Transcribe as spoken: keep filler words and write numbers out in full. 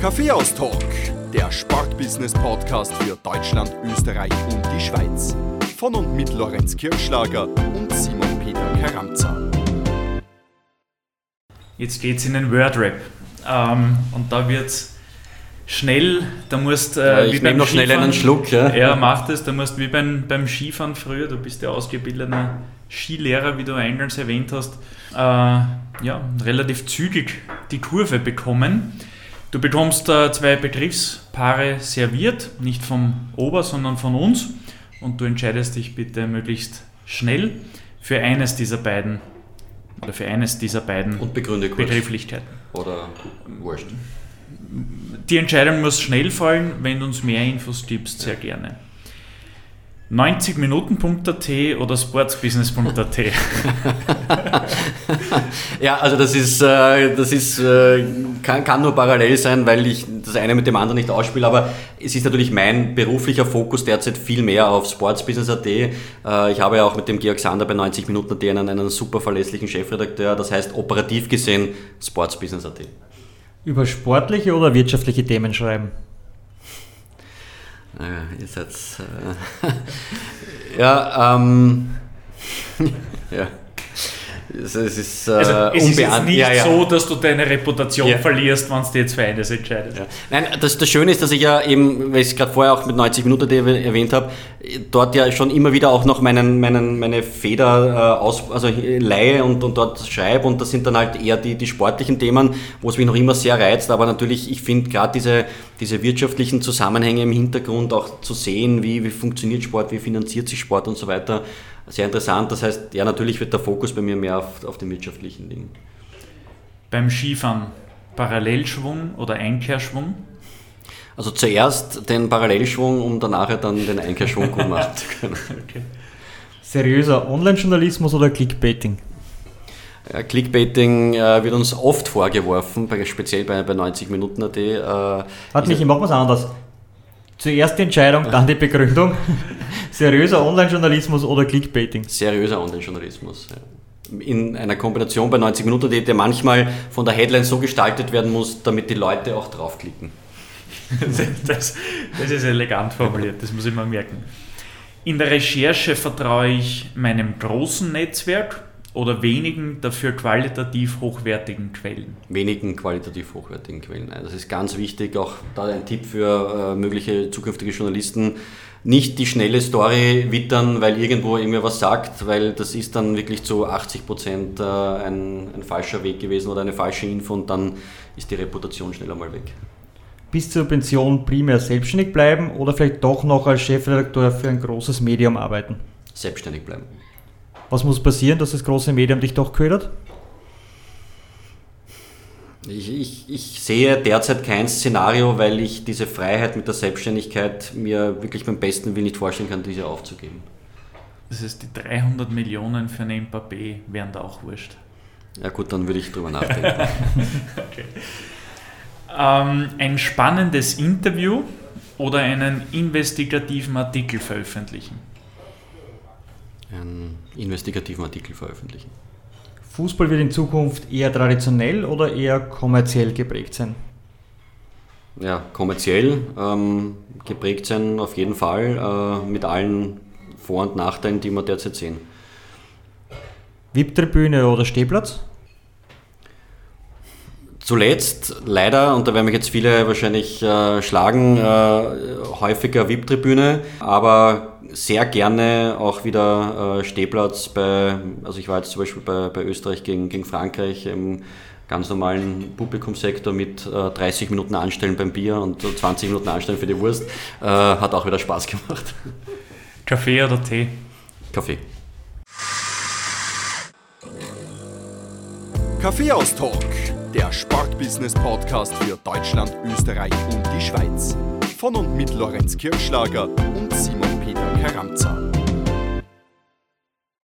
Kaffeehaus-Talk, der Sportbusiness-Podcast für Deutschland, Österreich und die Schweiz. Von und mit Lorenz Kirchschlager und Simon Peter Karamza. Jetzt geht's in den Wordrap. Ähm, und da wird's schnell, da musst äh, ja, ich nehme noch schnell einen Schluck. Ja, ja mach das, da musst wie beim, beim Skifahren früher, du bist ja ausgebildeter Skilehrer, wie du eingangs erwähnt hast, äh, ja, relativ zügig die Kurve bekommen. Du bekommst äh, zwei Begriffspaare serviert, nicht vom Ober, sondern von uns, und du entscheidest dich bitte möglichst schnell für eines dieser beiden oder für eines dieser beiden und begründe kurz. Begrifflichkeiten. Oder wurscht. Die Entscheidung muss schnell fallen. Wenn du uns mehr Infos gibst, sehr gerne. neunzig minuten punkt a t oder sportsbusiness punkt a t? Ja, also das ist, äh, das ist äh, kann, kann nur parallel sein, weil ich das eine mit dem anderen nicht ausspiele, aber es ist natürlich mein beruflicher Fokus derzeit viel mehr auf sportsbusiness punkt a t. Äh, ich habe ja auch mit dem Georg Sander bei neunzig minuten punkt a t einen, einen super verlässlichen Chefredakteur, das heißt operativ gesehen sportsbusiness punkt a t. Über sportliche oder wirtschaftliche Themen schreiben? Naja, ihr seid... Äh, ja, ähm... ja. Es, es ist, äh, also es ist jetzt nicht ja, ja. so, dass du deine Reputation ja. verlierst, wenn du dir jetzt für eines entscheidest. Ja. Nein, das, das Schöne ist, dass ich ja eben, weil ich es gerade vorher auch mit neunzig minuten punkt a t erwähnt habe, dort ja schon immer wieder auch noch meinen, meinen, meine Feder äh, aus, also leihe und, und dort schreibe, und das sind dann halt eher die, die sportlichen Themen, wo es mich noch immer sehr reizt, aber natürlich, ich finde gerade diese, diese wirtschaftlichen Zusammenhänge im Hintergrund auch zu sehen, wie, wie funktioniert Sport, wie finanziert sich Sport und so weiter, sehr interessant. Das heißt, ja, natürlich wird der Fokus bei mir mehr auf, auf den wirtschaftlichen Dingen. Beim Skifahren Parallelschwung oder Einkehrschwung? Also zuerst den Parallelschwung, um danach dann den Einkehrschwung gut machen zu können. Okay. Seriöser Online-Journalismus oder Clickbaiting? Ja, Clickbaiting äh, wird uns oft vorgeworfen, bei, speziell bei, bei neunzig minuten punkt a t. Äh, Hat mich, ich mach was anderes. Zuerst die Entscheidung, dann die Begründung. Seriöser Online-Journalismus oder Clickbaiting? Seriöser Online-Journalismus, ja. In einer Kombination bei neunzig minuten punkt a t, der manchmal von der Headline so gestaltet werden muss, damit die Leute auch draufklicken. Das, das ist elegant formuliert, das muss ich mir merken. In der Recherche vertraue ich meinem großen Netzwerk oder wenigen, dafür qualitativ hochwertigen Quellen? Wenigen qualitativ hochwertigen Quellen. Das ist ganz wichtig, auch da ein Tipp für äh, mögliche zukünftige Journalisten. Nicht die schnelle Story wittern, weil irgendwo irgendwer was sagt, weil das ist dann wirklich zu achtzig Prozent äh, ein, ein falscher Weg gewesen oder eine falsche Info, und dann ist die Reputation schneller mal weg. Bis zur Pension primär selbstständig bleiben oder vielleicht doch noch als Chefredakteur für ein großes Medium arbeiten? Selbstständig bleiben. Was muss passieren, dass das große Medium dich doch ködert? Ich, ich, ich sehe derzeit kein Szenario, weil ich diese Freiheit mit der Selbstständigkeit mir wirklich beim besten Willen nicht vorstellen kann, diese aufzugeben. Das heißt, die dreihundert Millionen für eine Mbappé wären da auch wurscht. Ja gut, dann würde ich drüber nachdenken. Okay. Ähm, ein spannendes Interview oder einen investigativen Artikel veröffentlichen? Einen investigativen Artikel veröffentlichen. Fußball wird in Zukunft eher traditionell oder eher kommerziell geprägt sein? Ja, kommerziell ähm, geprägt sein auf jeden Fall, äh, mit allen Vor- und Nachteilen, die wir derzeit sehen. V I P-Tribüne oder Stehplatz? Zuletzt leider, und da werden mich jetzt viele wahrscheinlich äh, schlagen, äh, häufiger V I P-Tribüne, aber sehr gerne auch wieder äh, Stehplatz bei, also ich war jetzt zum Beispiel bei, bei Österreich gegen, gegen Frankreich im ganz normalen Publikumssektor mit äh, dreißig Minuten Anstellen beim Bier und so zwanzig Minuten Anstellen für die Wurst, äh, hat auch wieder Spaß gemacht. Kaffee oder Tee? Kaffee. Kaffeehaus-Talk, der Sportbusiness-Podcast für Deutschland, Österreich und die Schweiz. Von und mit Lorenz Kirchschlager und Simon Peter Karamza.